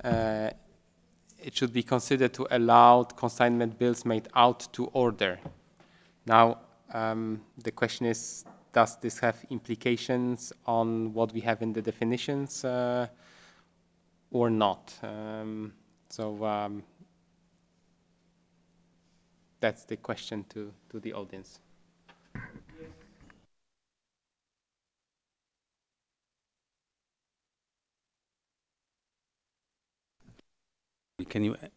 it should be considered to allow consignment bills made out to order. Now, the question is, does this have implications on what we have in the definitions or not? That's the question to the audience. Can you